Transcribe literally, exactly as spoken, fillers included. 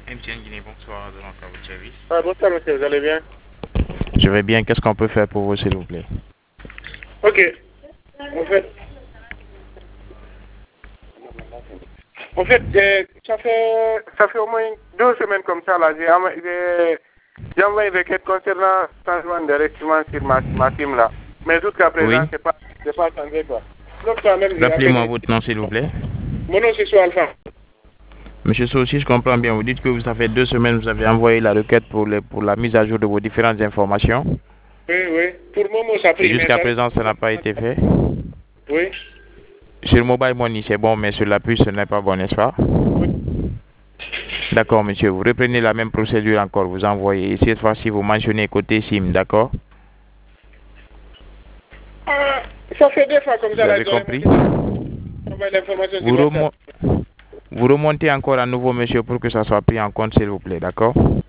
M T N Guinée, bonsoir, de l'entrée à votre service. Ah, bonsoir monsieur, vous allez bien? Je vais bien, qu'est-ce qu'on peut faire pour vous s'il vous plaît? Ok. En fait, en fait j'ai- ça fait ça fait au moins deux semaines comme ça là, j'ai envoyé j'ai- j'ai envoyé une requête concernant le changement de règlement sur ma, ma team là. Mais jusqu'à présent, Oui. c'est pas c'est pas changé quoi. Donc quand même, j'ai Rappelez-moi appelé. votre nom s'il vous plaît. Mon nom c'est Soualpha. Monsieur Sow, si je comprends bien, vous dites que vous, ça fait deux semaines que vous avez envoyé la requête pour, le, pour la mise à jour de vos différentes informations. Oui, oui. Pour le moment, ça Et pris. jusqu'à présent, ça n'a pas été fait. Oui. Sur le mobile money, c'est bon, mais sur la puce, ce n'est pas bon, n'est-ce pas? D'accord, monsieur. Vous reprenez la même procédure encore. Vous envoyez. Et cette fois-ci, vous mentionnez côté SIM, d'accord? Ah, ça fait deux fois comme Vous ça là. avez compris? Envoyé l'information Vous, sur WhatsApp. remo vous remontez encore à nouveau, monsieur, pour que ça soit pris en compte, s'il vous plaît, d'accord?